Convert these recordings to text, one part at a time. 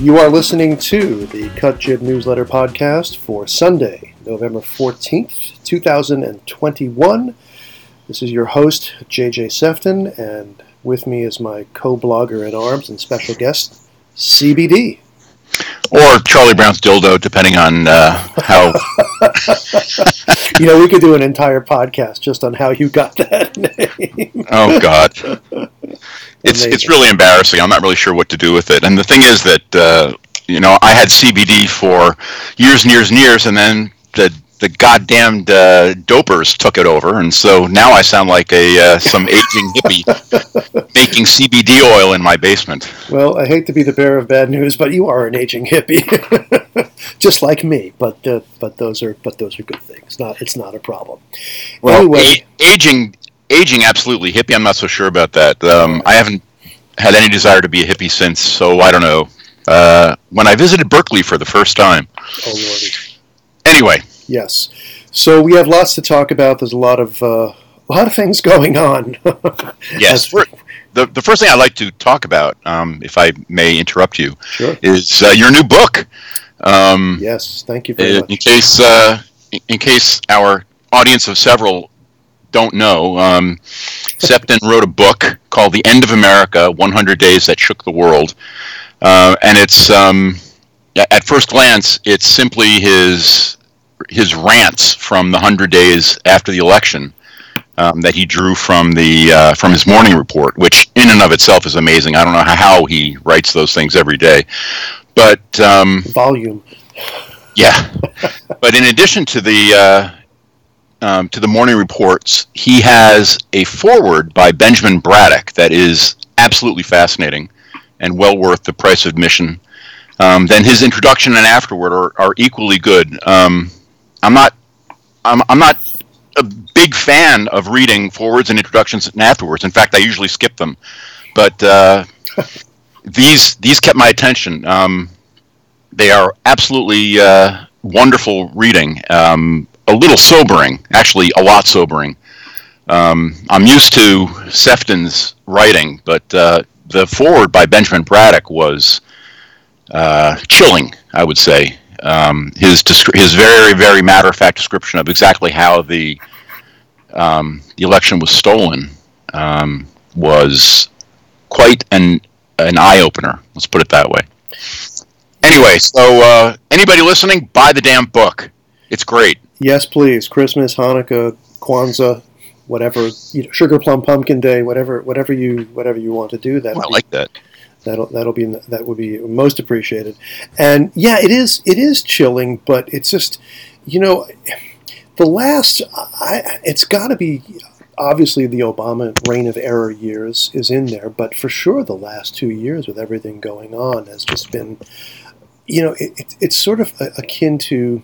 You are listening to the Cut Jib Newsletter podcast for Sunday, November 14th, 2021. This is your host, JJ Sefton, and with me is my co-blogger in arms and special guest, CBD. Or Charlie Brown's dildo, depending on how... We could do an entire podcast just on how you got that name. Oh, God. It's really embarrassing. I'm not really sure what to do with it. And the thing is that, I had CBD for years and years and years, and then the goddamned dopers took it over, and so now I sound like some aging hippie making CBD oil in my basement. Well, I hate to be the bearer of bad news, but you are an aging hippie, just like me. But those are good things. It's not a problem. Well, anyway, aging absolutely. Hippie, I'm not so sure about that. I haven't had any desire to be a hippie since, so I don't know. When I visited Berkeley for the first time. Oh Lordy. Anyway. Yes. So we have lots to talk about. There's a lot of things going on. Yes. The first thing I'd like to talk about, if I may interrupt you, sure, is your new book. Yes. Thank you very much. In case our audience of several don't know, Sefton wrote a book called The End of America, 100 Days That Shook the World. And it's, at first glance, it's simply his rants from the 100 days after the election that he drew from his morning report, which in and of itself is amazing. I don't know how he writes those things every day. But volume. Yeah. But in addition to the morning reports, he has a foreword by Benjamin Braddock that is absolutely fascinating and well worth the price of admission. Then his introduction and afterword are equally good. I'm not a big fan of reading forewords and introductions and afterwards. In fact, I usually skip them. But these kept my attention. They are absolutely wonderful reading. A little sobering, actually a lot sobering. I'm used to Sefton's writing, but the foreword by Benjamin Braddock was chilling, I would say. His very, very matter-of-fact description of exactly how the election was stolen was quite an eye-opener. Let's put it that way. Anyway, so anybody listening, buy the damn book. It's great. Yes, please. Christmas, Hanukkah, Kwanzaa, whatever. Sugar Plum Pumpkin Day, whatever you want to do. I like that. That would be most appreciated. And yeah, it is chilling, but it's just, it's got to be, obviously the Obama reign of error years is in there, but for sure the last 2 years with everything going on has just been, it's sort of akin to,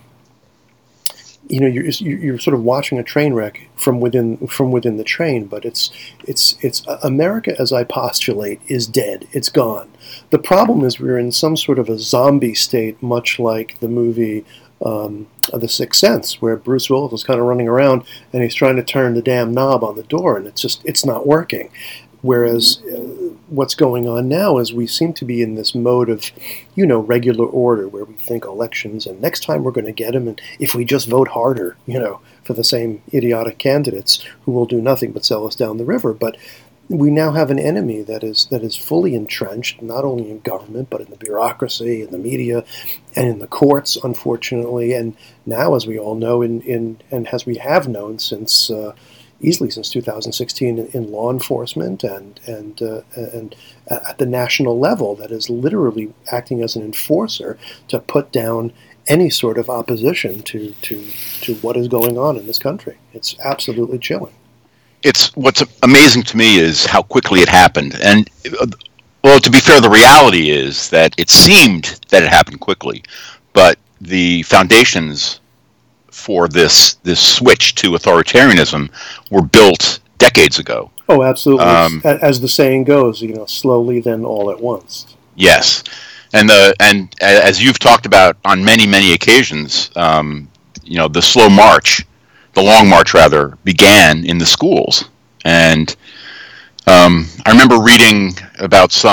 you're sort of watching a train wreck from within the train, but it's America, as I postulate, is dead. It's gone. The problem is we're in some sort of a zombie state, much like the movie The Sixth Sense, where Bruce Willis is kind of running around and he's trying to turn the damn knob on the door, and it's not working. Whereas what's going on now is we seem to be in this mode of, regular order, where we think elections, and next time we're going to get them, and if we just vote harder, for the same idiotic candidates who will do nothing but sell us down the river. But we now have an enemy that is fully entrenched, not only in government, but in the bureaucracy, in the media, and in the courts, unfortunately, and now, as we all know, and as we have known since easily since 2016 in law enforcement and at the national level, that is literally acting as an enforcer to put down any sort of opposition to what is going on in this country. It's absolutely chilling. What's amazing to me is how quickly it happened. And, well, to be fair, the reality is that it seemed that it happened quickly, but the foundations for this switch to authoritarianism were built decades ago. Oh, absolutely. As the saying goes, slowly then all at once. Yes. And as you've talked about on many, many occasions, the slow march, the long march rather, began in the schools. And I remember reading about some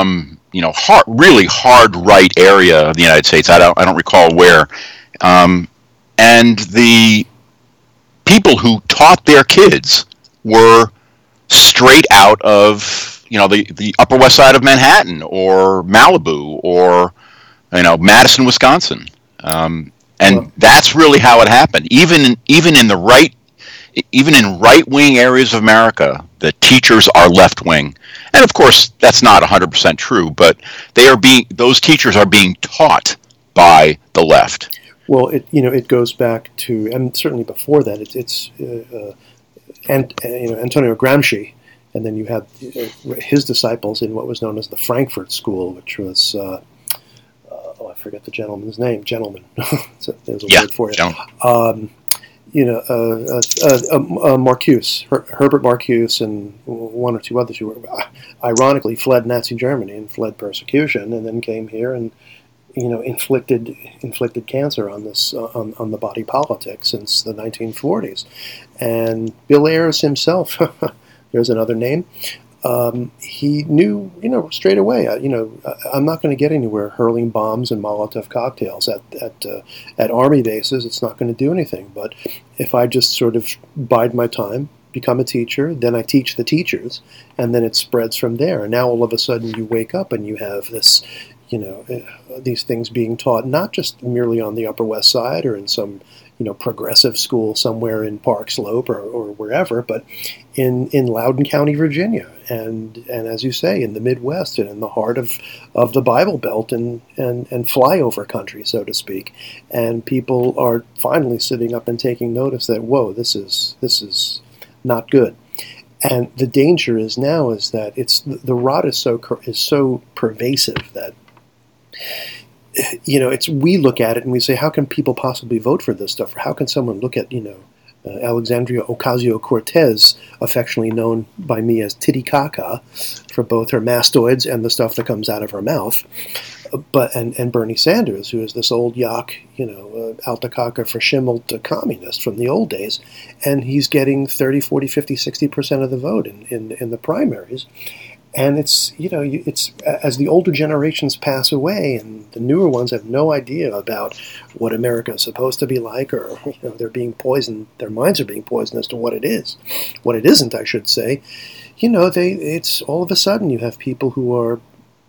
really hard right area of the United States. I don't recall where. And the people who taught their kids were straight out of the Upper West Side of Manhattan or Malibu or Madison, Wisconsin. And that's really how it happened. Even in right-wing areas of America, the teachers are left-wing. And of course, that's not 100% true, but those teachers are being taught by the left. Well, it goes back to, and certainly before that, it's Antonio Gramsci, and then you had his disciples in what was known as the Frankfurt School, which was I forget the gentleman's name. So there's a word for it. Marcuse, Herbert Marcuse, and one or two others who were ironically fled Nazi Germany and fled persecution, and then came here and inflicted cancer on this on the body politic since the 1940s. And Bill Ayers himself, there's another name. He knew, straight away. I'm not going to get anywhere hurling bombs and Molotov cocktails at army bases. It's not going to do anything. But if I just sort of bide my time, become a teacher, then I teach the teachers, and then it spreads from there. And now all of a sudden you wake up and you have this, these things being taught not just merely on the Upper West Side or in some progressive school somewhere in Park Slope or wherever, but in Loudoun County, Virginia, and as you say, in the Midwest and in the heart of the Bible Belt and flyover country, so to speak. And people are finally sitting up and taking notice that, whoa, this is not good. And the danger is now is that the rot is so pervasive that we look at it and we say, how can people possibly vote for this stuff? Or how can someone look at, Alexandria Ocasio-Cortez, affectionately known by me as Titicaca, for both her mastoids and the stuff that comes out of her mouth, and Bernie Sanders, who is this old yak, Altakaka verschimmelt communist from the old days, and he's getting 30, 40, 50, 60% of the vote in the primaries. And it's as the older generations pass away and the newer ones have no idea about what America is supposed to be like, or they're being poisoned, their minds are being poisoned as to what it is, what it isn't, I should say. It's all of a sudden you have people who are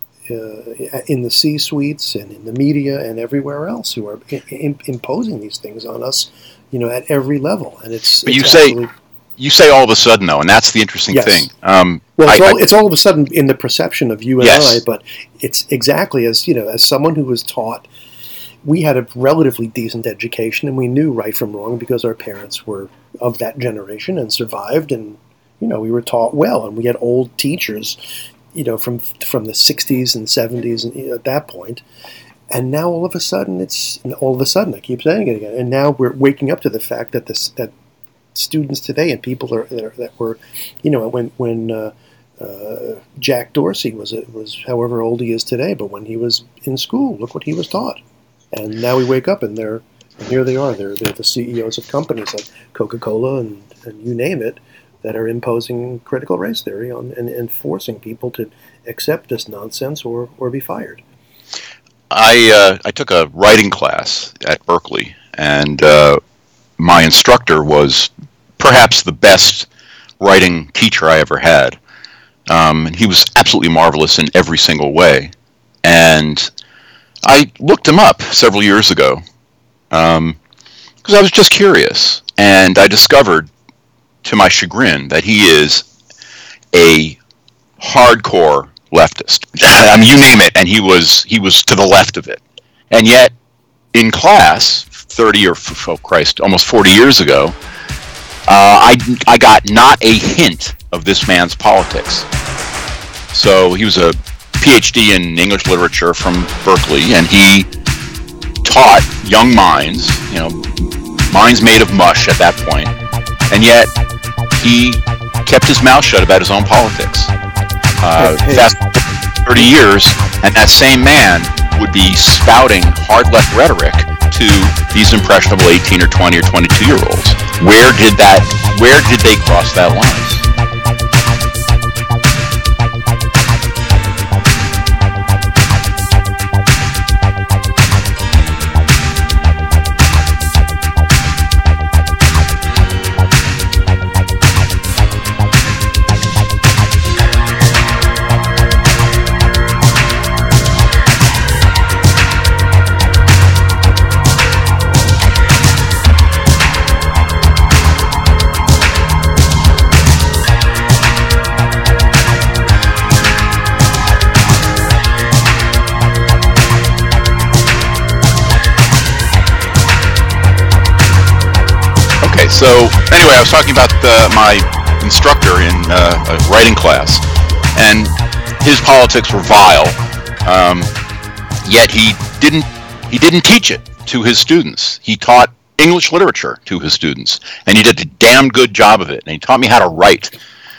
in the C-suites and in the media and everywhere else who are imposing these things on us, at every level, and You say all of a sudden, though, and that's the interesting thing. It's all of a sudden in the perception of you and yes. I, but it's exactly as someone who was taught. We had a relatively decent education, and we knew right from wrong because our parents were of that generation and survived, and we were taught well, and we had old teachers, from the 60s and 70s, and at that point. And now all of a sudden, I keep saying it again, and now we're waking up to the fact that that students today and people that were, when Jack Dorsey was however old he is today, but when he was in school, look what he was taught. And now we wake up and here they are. They're the CEOs of companies like Coca-Cola and you name it that are imposing critical race theory on and forcing people to accept this nonsense or be fired. I took a writing class at Berkeley, and my instructor was perhaps the best writing teacher I ever had. And he was absolutely marvelous in every single way. And I looked him up several years ago because I was just curious. And I discovered, to my chagrin, that he is a hardcore leftist. I mean, you name it, and he was to the left of it. And yet, in class, 30 or, oh Christ, almost 40 years ago, I got not a hint of this man's politics. So he was a PhD in English literature from Berkeley, and he taught young minds, minds made of mush at that point, and yet he kept his mouth shut about his own politics. Fast 30 years, and that same man would be spouting hard left rhetoric to these impressionable 18 or 20 or 22-year-olds. Where did they cross that line? So anyway, I was talking about my instructor in a writing class, and his politics were vile. Yet he didn't teach it to his students. He taught English literature to his students, and he did a damn good job of it. And he taught me how to write.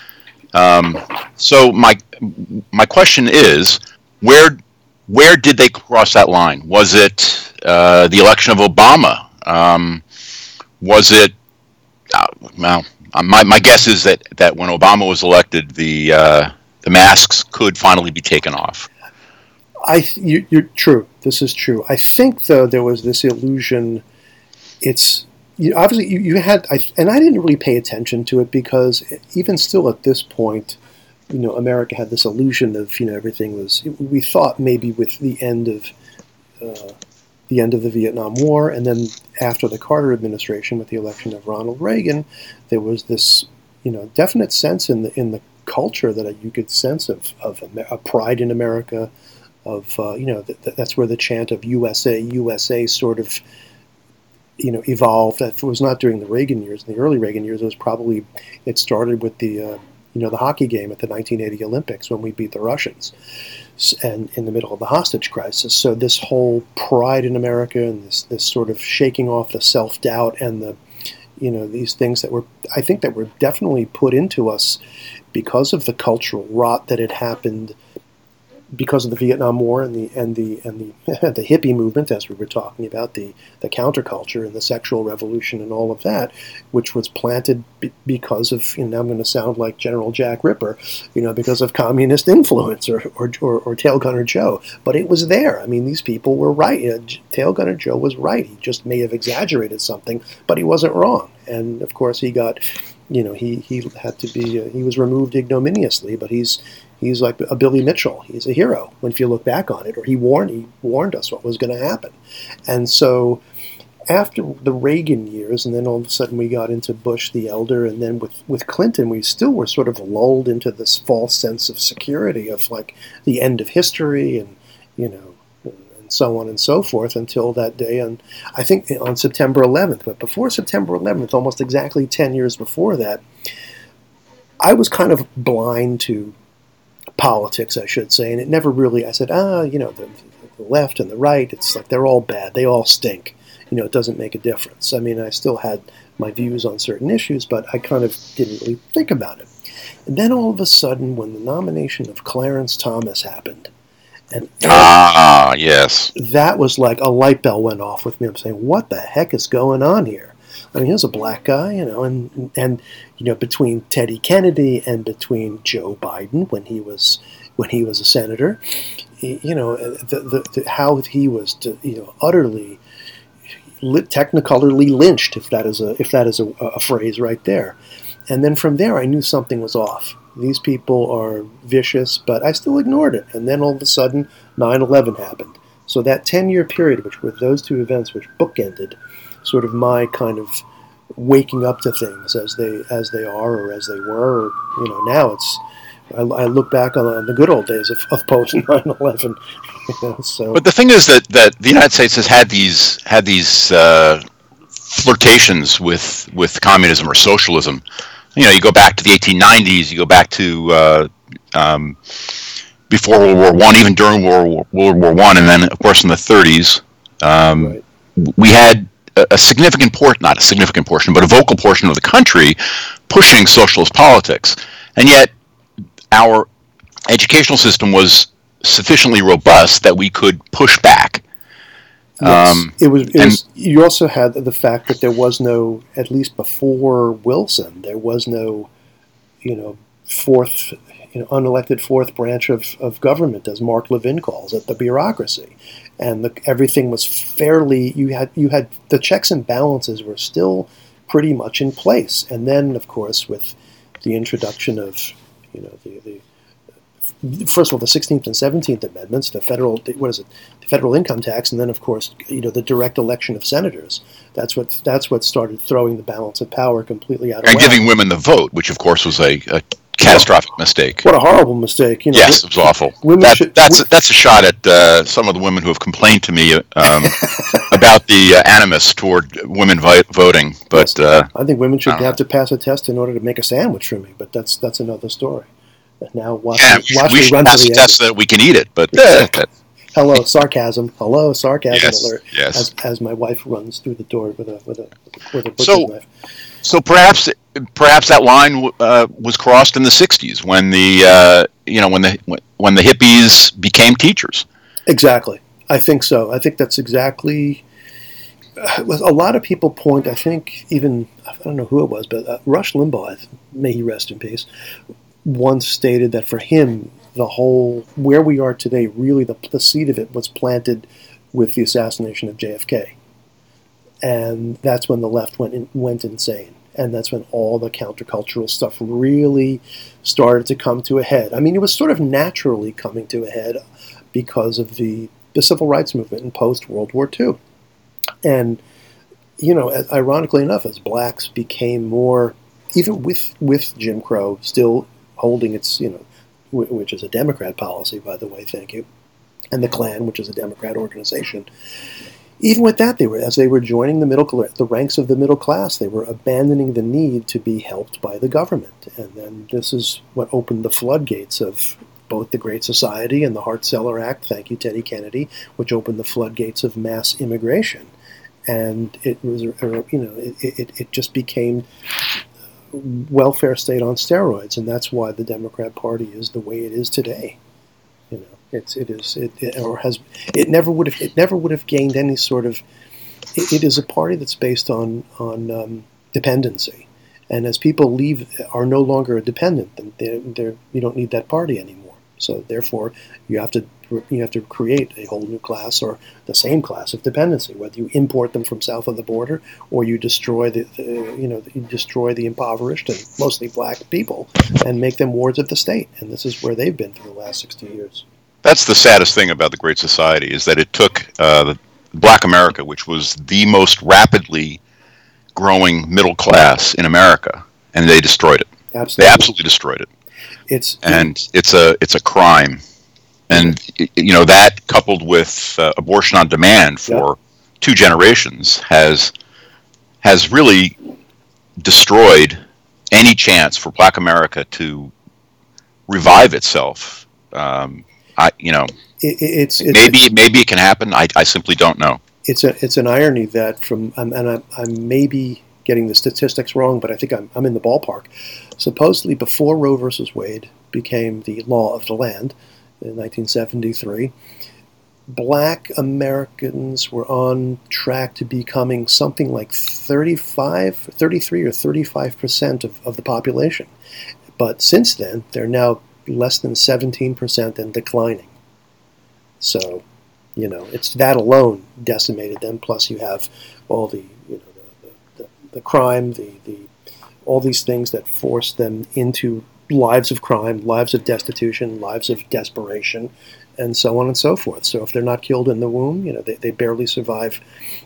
So my question is, where did they cross that line? Was it the election of Obama? Was it? Well, my guess is that when Obama was elected, the masks could finally be taken off. You're true. This is true. I think, though, there was this illusion. It's obviously you had, and I didn't really pay attention to it because even still at this point, America had this illusion of everything was. We thought maybe with the end of the Vietnam War, and then after the Carter administration with the election of Ronald Reagan, there was this definite sense in the culture that you could sense of a pride in America. That's where the chant of USA, USA sort of, evolved. It was not during the Reagan years. In the early Reagan years, it started with the hockey game at the 1980 Olympics when we beat the Russians, and in the middle of the hostage crisis. So this whole pride in America and this sort of shaking off the self-doubt and these things that were definitely put into us because of the cultural rot that had happened because of the Vietnam War and the the hippie movement, as we were talking about, the counterculture and the sexual revolution and all of that, which was planted because of, I'm going to sound like General Jack Ripper, because of communist influence or Tail Gunner Joe. But it was there. I mean, these people were right. Tail Gunner Joe was right. He just may have exaggerated something, but he wasn't wrong. And of course, he got, he had to be, he was removed ignominiously, but he's like a Billy Mitchell. He's a hero if you look back on it, or he warned us what was going to happen. And so after the Reagan years, and then all of a sudden we got into Bush the Elder, and then with Clinton, we still were sort of lulled into this false sense of security of like the end of history and, and so on and so forth until that day. And I think on September 11th, but before September 11th, almost exactly 10 years before that, I was kind of blind to politics, I should say, and it never really, I said, the left and the right, it's like they're all bad, they all stink, it doesn't make a difference. I mean, I still had my views on certain issues, but I kind of didn't really think about it. And then all of a sudden, when the nomination of Clarence Thomas happened, and yes, that was like a light bell went off with me. I'm saying, what the heck is going on here? I mean, here's a black guy, and between Teddy Kennedy and between Joe Biden when he was a senator, how he was utterly technicolorly lynched, if that is a phrase right there. And then from there, I knew something was off. These people are vicious, but I still ignored it. And then all of a sudden, 9/11 happened. So that 10-year period, which with those two events, which bookended sort of my kind of waking up to things as they are or as they were. Now it's I look back on the good old days of post 9/11. So. But the thing is that the United States has had these flirtations with communism or socialism. You go back to the 1890s. You go back to before World War I, even during World War I, and then of course in the 30s, right. We had a significant portion, not a significant portion, but a vocal portion of the country pushing socialist politics. And yet our educational system was sufficiently robust that we could push back. Yes, it was. You also had the fact that there was no, at least before Wilson, there was no, unelected fourth branch of government, as Mark Levin calls it, the bureaucracy. And everything was fairly, you had the checks and balances were still pretty much in place. And then, of course, with the introduction of, first of all, the 16th and 17th Amendments, the federal income tax, and then, of course, the direct election of senators. That's what started throwing the balance of power completely out of whack. And giving women the vote, which, of course, was a catastrophic mistake. What a horrible mistake! Yes, it was awful. That's a shot at some of the women who have complained to me about the animus toward women voting. But yes, I think women should have to pass a test in order to make a sandwich for me. But that's another story. And now watch me run to the test that we can eat it. But hello sarcasm yes, alert. Yes. As my wife runs through the door with a butcher's knife. So perhaps that line was crossed in the '60s when the when the hippies became teachers. Exactly, I think so. I think that's exactly. A lot of people point. I think even I don't know who it was, but Rush Limbaugh, may he rest in peace, once stated that for him, the whole where we are today, really the seed of it was planted with the assassination of JFK. And that's when the left went insane. And that's when all the countercultural stuff really started to come to a head. I mean, it was sort of naturally coming to a head because of the civil rights movement in post-World War II. And, ironically enough, as blacks became more, even with Jim Crow still holding its, which is a Democrat policy, by the way, thank you, and the Klan, which is a Democrat organization. Even with that, as they were joining the ranks of the middle class, they were abandoning the need to be helped by the government. And then this is what opened the floodgates of both the Great Society and the Hart-Celler Act, thank you, Teddy Kennedy, which opened the floodgates of mass immigration. And it was, it just became welfare state on steroids, and that's why the Democrat Party is the way it is today. It never would have gained any sort of. It is a party that's based on dependency, and as people are no longer a dependent, then you don't need that party anymore. So therefore, you have to create a whole new class or the same class of dependency, whether you import them from south of the border or you destroy the impoverished and mostly black people and make them wards of the state. And this is where they've been for the last 60 years. That's the saddest thing about the Great Society, is that it took Black America, which was the most rapidly growing middle class in America, and they destroyed it. Absolutely. They absolutely destroyed it. It's a crime, and that coupled with abortion on demand for 2 generations has really destroyed any chance for Black America to revive itself. Maybe it can happen. I simply don't know. It's an irony that I may be getting the statistics wrong, but I think I'm in the ballpark. Supposedly, before Roe versus Wade became the law of the land in 1973, Black Americans were on track to becoming something like 33 or 35% of the population. But since then, they're now less than 17% and declining. So, it's that alone decimated them. Plus, you have all the crime, all these things that force them into lives of crime, lives of destitution, lives of desperation, and so on and so forth. So, if they're not killed in the womb, they barely survive.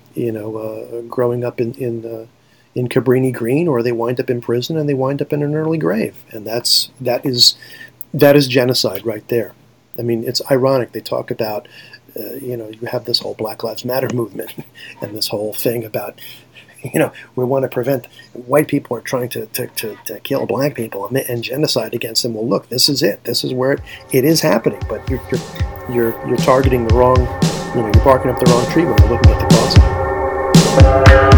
Growing up in Cabrini Green, or they wind up in prison and they wind up in an early grave, and that is genocide right there. I mean, it's ironic. They talk about, you have this whole Black Lives Matter movement and this whole thing about, we want to prevent white people are trying to kill black people and genocide against them. Well, look, this is it. This is where it is happening. But you're targeting the wrong, you're barking up the wrong tree when you're looking at the cause.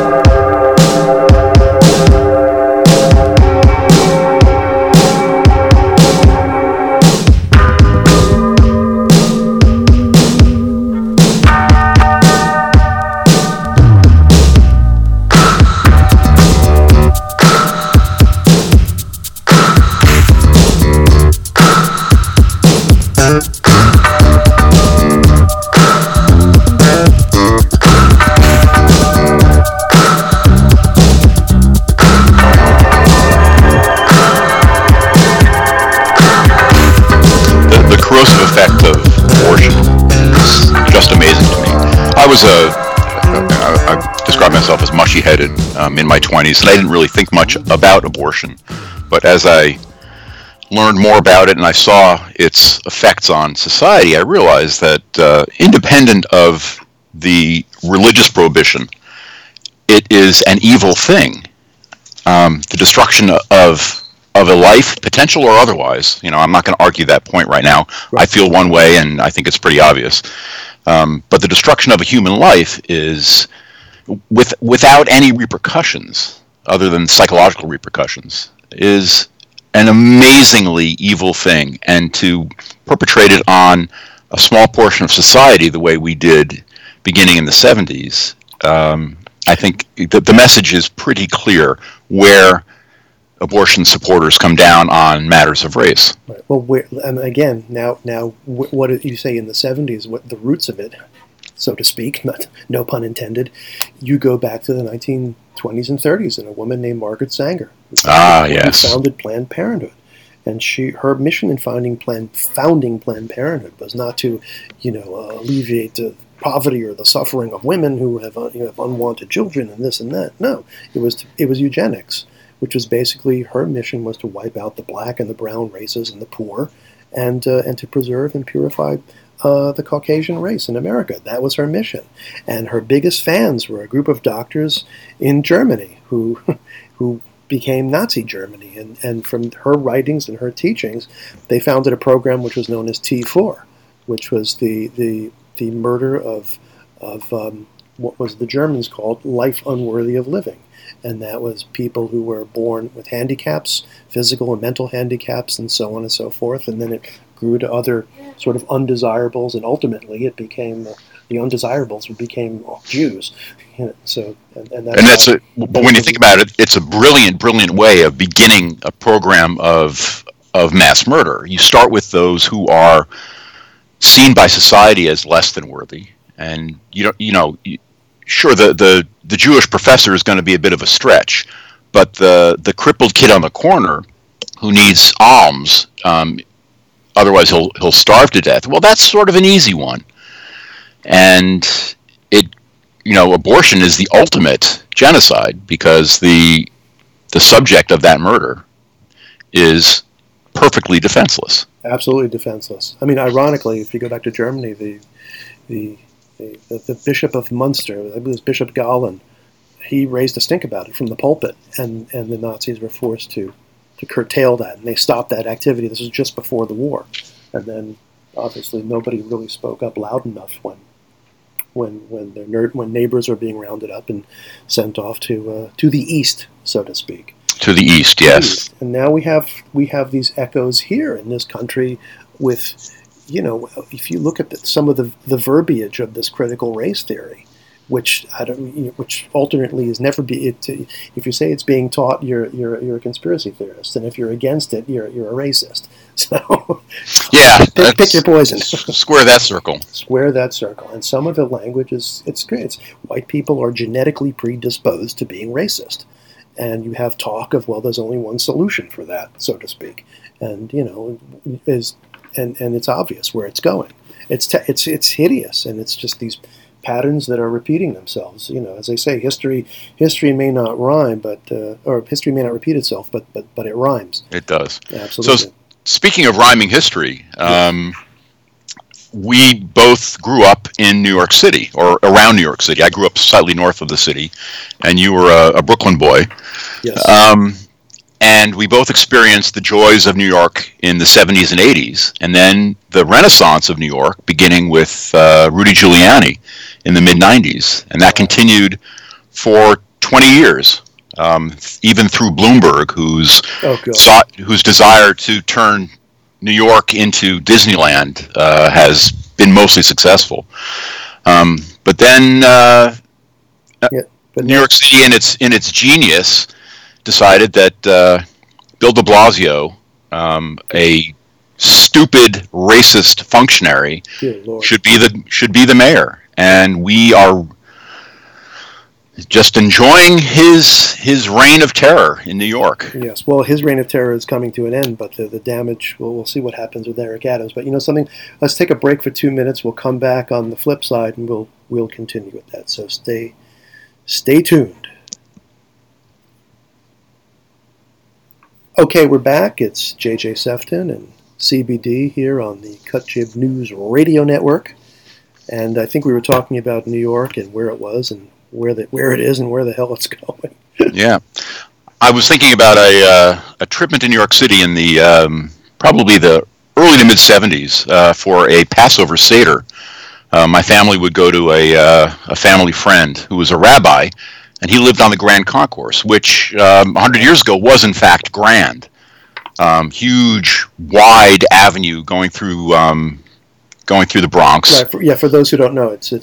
I describe myself as mushy-headed in my 20s, and I didn't really think much about abortion. But as I learned more about it and I saw its effects on society, I realized that independent of the religious prohibition, it is an evil thing. The destruction of a life, potential or otherwise. I'm not going to argue that point right now. Right. I feel one way, and I think it's pretty obvious. But the destruction of a human life is without any repercussions other than psychological repercussions, is an amazingly evil thing. And to perpetrate it on a small portion of society the way we did beginning in the 70s, I think the message is pretty clear where abortion supporters come down on matters of race. Right. Well, and again, now, what did you say in the 70s? What the roots of it, so to speak, no pun intended. You go back to the 1920s and 30s, and a woman named Margaret Sanger, who founded Planned Parenthood, and her mission in founding Planned Parenthood was not to, alleviate the poverty or the suffering of women who have unwanted children and this and that. No, it was eugenics, which was basically her mission was to wipe out the black and the brown races and the poor, and to preserve and purify the Caucasian race in America. That was her mission, and her biggest fans were a group of doctors in Germany who became Nazi Germany, and from her writings and her teachings, they founded a program which was known as T4, which was the murder of what was the Germans called life unworthy of living. And that was people who were born with handicaps, physical and mental handicaps, and so on and so forth. And then it grew to other sort of undesirables, and ultimately it became the undesirables became Jews. But when you think about it, it's a brilliant way of beginning a program of mass murder. You start with those who are seen by society as less than worthy, and sure, the Jewish professor is going to be a bit of a stretch, but the crippled kid on the corner who needs alms, otherwise he'll starve to death. Well, that's sort of an easy one, and abortion is the ultimate genocide because the subject of that murder is perfectly defenseless. Absolutely defenseless. I mean, ironically, if you go back to Germany, the Bishop of Munster, I believe it was Bishop Galen, he raised a stink about it from the pulpit, and the Nazis were forced to curtail that, and they stopped that activity. This was just before the war, and then obviously nobody really spoke up loud enough when neighbors are being rounded up and sent off to the east, so to speak. To the east, yes. And now we have these echoes here in this country with, if you look at some of the verbiage of this critical race theory, which alternately is never if you say it's being taught, you're a conspiracy theorist, and if you're against it, you're a racist. So yeah, pick your poison. Square that circle. Square that circle. And some of the language it's great. It's white people are genetically predisposed to being racist. And you have talk of, well, there's only one solution for that, so to speak, and and it's obvious where it's going. It's hideous, and it's just these patterns that are repeating themselves. As they say, history may not rhyme, or history may not repeat itself, but it rhymes. It does. Absolutely. So speaking of rhyming history, we both grew up in New York City, or around New York City. I grew up slightly north of the city, and you were a Brooklyn boy. Yes. And we both experienced the joys of New York in the 70s and 80s, and then the renaissance of New York, beginning with Rudy Giuliani in the mid-90s. And that continued for 20 years, even through Bloomberg, whose desire to turn New York into Disneyland has been mostly successful. But then New York City, in its genius, decided that Bill de Blasio, a stupid racist functionary, should be the mayor, and we are just enjoying his reign of terror in New York. Yes, well, his reign of terror is coming to an end, but the damage, we'll see what happens with Eric Adams. But something, let's take a break for 2 minutes. We'll come back on the flip side, and we'll continue with that. So stay tuned. Okay, we're back. It's J.J. Sefton and CBD here on the Cut Jib News Radio Network. And I think we were talking about New York and where it was and where it is and where the hell it's going. Yeah. I was thinking about a trip into New York City in the probably the early to mid-'70s for a Passover Seder. My family would go to a family friend who was a rabbi, and he lived on the Grand Concourse, which 100 years ago was in fact grand. Huge, wide avenue going through the Bronx. Right. For those who don't know, it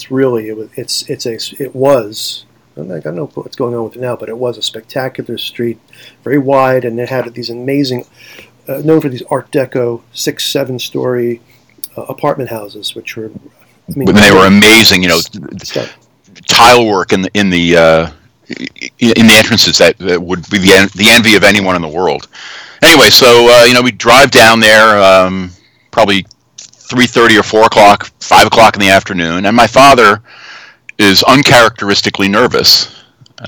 was. I don't know what's going on with it now, but it was a spectacular street, very wide, and it had these amazing, known for these Art Deco 6-7 story apartment houses, which were. They were amazing, tile work in the entrances that would be the envy of anyone in the world. Anyway, so we drive down there probably 3:30 or 4 o'clock, 5 o'clock in the afternoon, and my father is uncharacteristically nervous,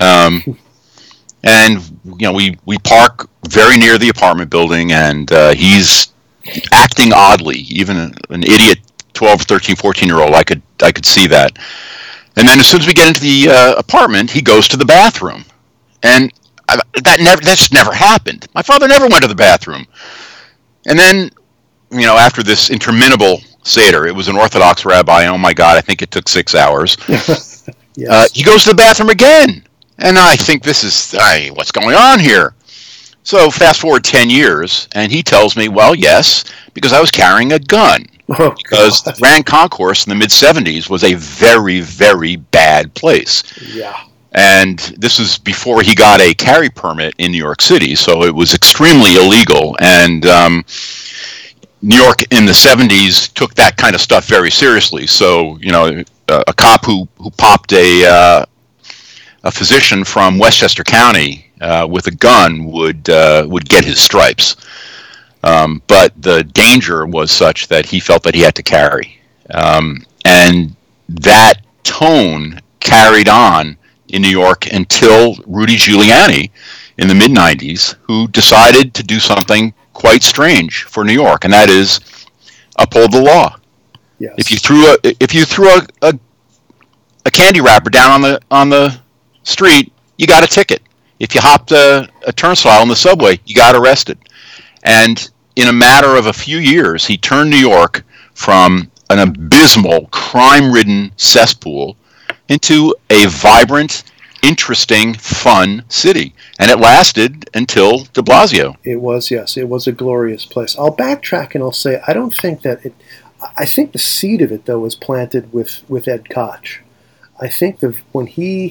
and we park very near the apartment building, and he's acting oddly. Even an idiot 12, 13, 14-year-old, I could see that. And then as soon as we get into the apartment, he goes to the bathroom. And that's never happened. My father never went to the bathroom. And then, after this interminable Seder, it was an Orthodox rabbi, oh my God, I think it took 6 hours. Yes. He goes to the bathroom again. And I think this is, what's going on here? So fast forward 10 years, and he tells me, well, yes, because I was carrying a gun. Oh, because the Grand Concourse in the mid-'70s was a very, very bad place. Yeah. And this was before he got a carry permit in New York City, so it was extremely illegal. And New York in the 70s took that kind of stuff very seriously. So, a cop who popped a physician from Westchester County with a gun would get his stripes. But the danger was such that he felt that he had to carry. And that tone carried on in New York until Rudy Giuliani in the mid-'90s, who decided to do something quite strange for New York, and that is uphold the law. Yes. If you threw a candy wrapper down on the street, you got a ticket. If you hopped a turnstile on the subway, you got arrested. And in a matter of a few years, he turned New York from an abysmal, crime-ridden cesspool into a vibrant, interesting, fun city. And it lasted until de Blasio. It was, yes. It was a glorious place. I'll backtrack and I'll say I don't think that it... I think the seed of it, though, was planted with Ed Koch. I think when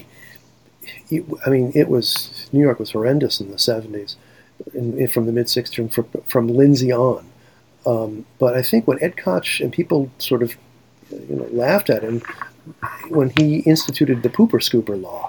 it was... New York was horrendous in the 70s. From the mid-'60s, from Lindsay on. But I think when Ed Koch and people sort of laughed at him when he instituted the pooper scooper law.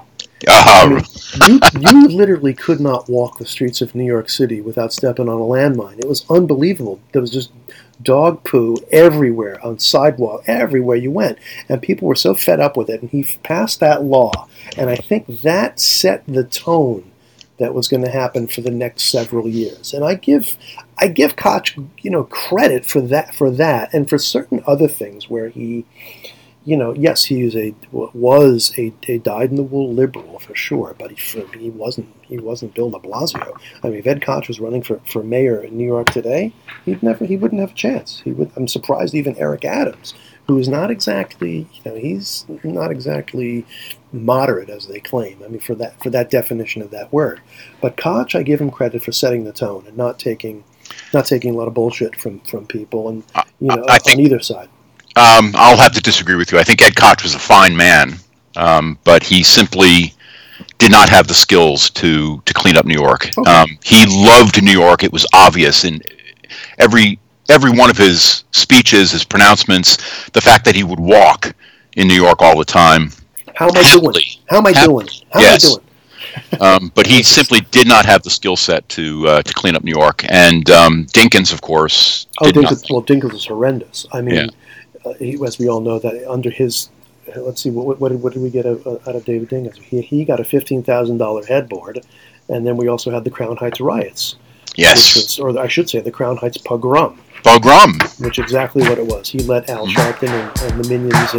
You literally could not walk the streets of New York City without stepping on a landmine. It was unbelievable. There was just dog poo everywhere, on sidewalk, everywhere you went. And people were so fed up with it. And he passed that law. And I think that set the tone that was going to happen for the next several years. And I give Koch, credit for that and for certain other things where he, yes, he was a dyed-in-the-wool liberal for sure, but he wasn't Bill de Blasio. I mean, if Ed Koch was running for mayor in New York today, he wouldn't have a chance. I'm surprised even Eric Adams, who is not exactly, he's not exactly moderate as they claim. I mean, for that definition of that word. But Koch, I give him credit for setting the tone and not taking a lot of bullshit from people and I think, on either side. I'll have to disagree with you. I think Ed Koch was a fine man, but he simply did not have the skills to clean up New York. Okay. He loved New York. It was obvious in every one of his speeches, his pronouncements, the fact that he would walk in New York all the time. How am I doing? How am I doing? How am I doing? But he simply did not have the skill set to clean up New York. And Dinkins, of course, Dinkins was horrendous. I mean, as we all know, that under his, let's see, what did we get out of David Dinkins? He got a $15,000 headboard, and then we also had the Crown Heights riots. Yes. Which was, or I should say, the Crown Heights pogrom. Pogrom. Which is exactly what it was. He let Al Sharpton and the minions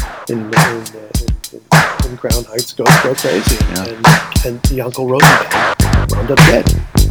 in Crown Heights go crazy, and the Uncle Rosenbaum wound up dead.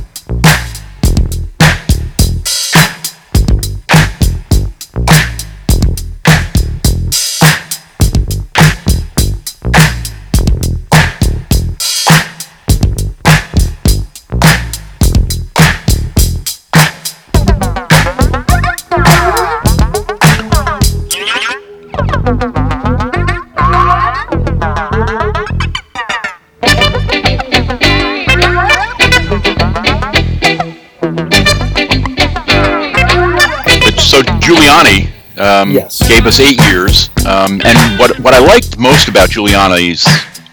So Giuliani gave us 8 years, and what I liked most about Giuliani's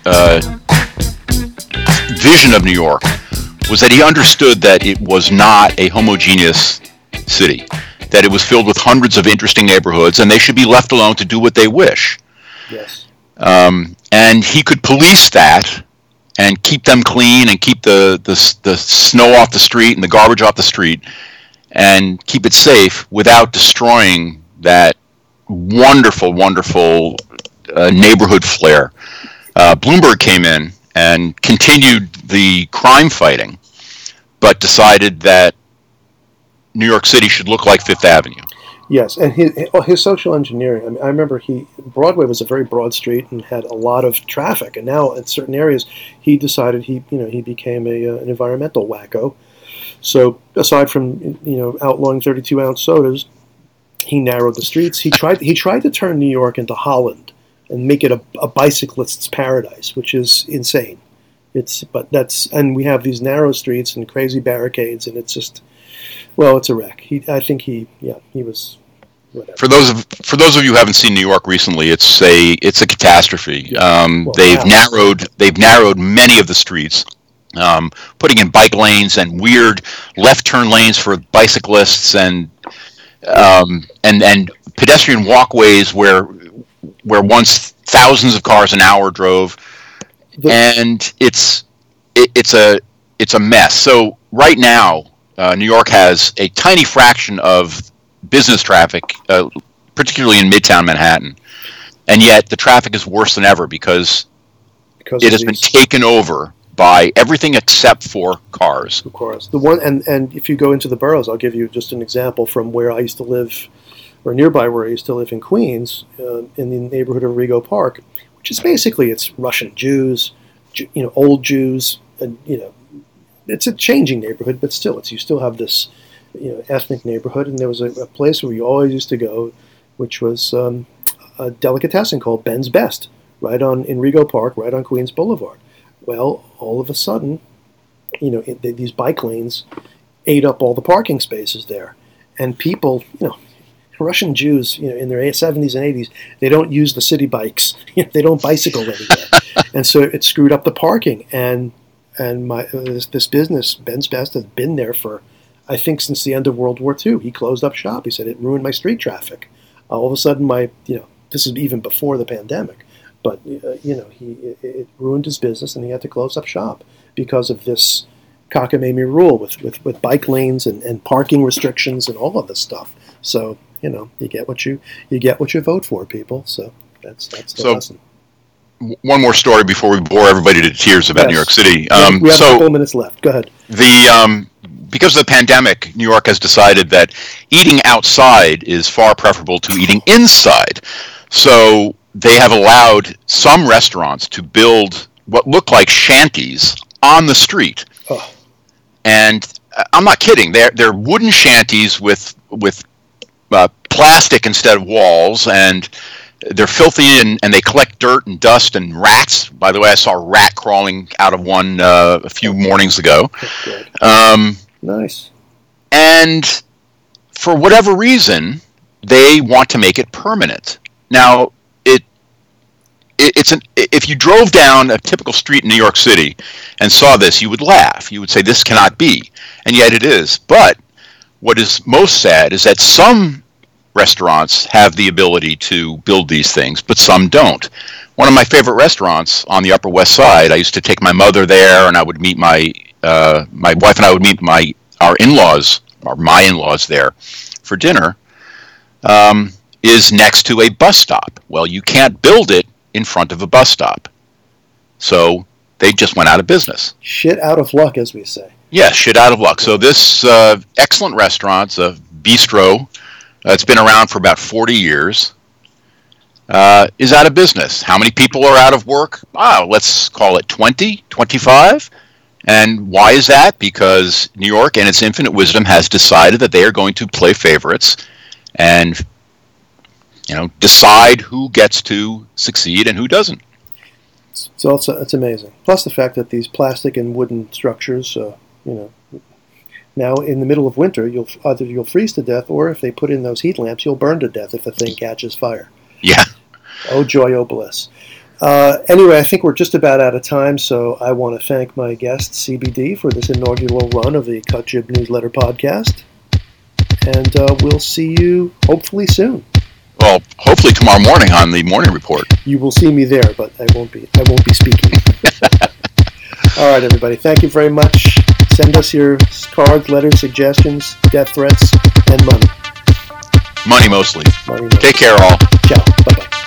vision of New York was that he understood that it was not a homogeneous city, that it was filled with hundreds of interesting neighborhoods, and they should be left alone to do what they wish. Yes. And he could police that and keep them clean and keep the snow off the street and the garbage off the street and keep it safe without destroying that wonderful, wonderful neighborhood flair. Bloomberg came in and continued the crime fighting, but decided that New York City should look like Fifth Avenue. Yes, and his social engineering. I mean, I remember Broadway was a very broad street and had a lot of traffic, and now in certain areas, he decided he became an environmental wacko. So aside from outlawing 32-ounce sodas, he narrowed the streets. He tried to turn New York into Holland and make it a bicyclist's paradise, which is insane. And we have these narrow streets and crazy barricades, and it's just, well, it's a wreck. I think he was. Whatever. For those of you who haven't seen New York recently, it's a catastrophe. Yeah. They've narrowed many of the streets. Putting in bike lanes and weird left turn lanes for bicyclists and pedestrian walkways where once thousands of cars an hour drove, and it's a mess. So right now, New York has a tiny fraction of business traffic, particularly in Midtown Manhattan, and yet the traffic is worse than ever because it has been taken over by everything except for cars. Of course. The one and if you go into the boroughs, I'll give you just an example from where I used to live, or nearby where I used to live in Queens, in the neighborhood of Rego Park, which is basically it's Russian Jews, old Jews, and it's a changing neighborhood, but still, you still have this ethnic neighborhood. And there was a place where we always used to go, which was a delicatessen called Ben's Best, in Rego Park, right on Queens Boulevard. Well, all of a sudden, these bike lanes ate up all the parking spaces there. And people, Russian Jews, in their 70s and 80s, they don't use the city bikes. They don't bicycle anywhere. And so it screwed up the parking. And this business, Ben's Best, has been there for, I think, since the end of World War II. He closed up shop. He said it ruined my street traffic. All of a sudden, this is even before the pandemic. But, it ruined his business, and he had to close up shop because of this cockamamie rule with bike lanes and parking restrictions and all of this stuff. So, you get what you vote for, people. So that's the lesson. One more story before we bore everybody to tears about New York City. We have a couple minutes left. Go ahead. Because of the pandemic, New York has decided that eating outside is far preferable to eating inside. So they have allowed some restaurants to build what look like shanties on the street. Oh. And I'm not kidding. They're wooden shanties with plastic instead of walls, and they're filthy, and they collect dirt and dust and rats. By the way, I saw a rat crawling out of one a few mornings ago. Nice. And for whatever reason, they want to make it permanent. Now, if you drove down a typical street in New York City and saw this, you would laugh. You would say, this cannot be. And yet it is. But what is most sad is that some restaurants have the ability to build these things, but some don't. One of my favorite restaurants on the Upper West Side, I used to take my mother there, and I would meet my wife and I would meet my our in-laws, or my in-laws there, for dinner, is next to a bus stop. Well, you can't build it in front of a bus stop. So they just went out of business. Shit out of luck, as we say. Yeah, shit out of luck. So this excellent restaurant, a bistro, it's been around for about 40 years, is out of business. How many people are out of work? Let's call it 20, 25. And why is that? Because New York, in its infinite wisdom, has decided that they are going to play favorites and, decide who gets to succeed and who doesn't. So it's amazing. Plus the fact that these plastic and wooden structures, now in the middle of winter, you'll freeze to death, or if they put in those heat lamps, you'll burn to death if the thing catches fire. Yeah. Oh joy, oh bliss. Anyway, I think we're just about out of time, so I want to thank my guest, CBD, for this inaugural run of the Cut Jib Newsletter podcast. And we'll see you hopefully soon. Well, hopefully tomorrow morning on the morning report. You will see me there, but I won't be speaking. All right, everybody. Thank you very much. Send us your cards, letters, suggestions, death threats, and money. Money mostly. Money mostly. Take care, all. Ciao. Bye-bye.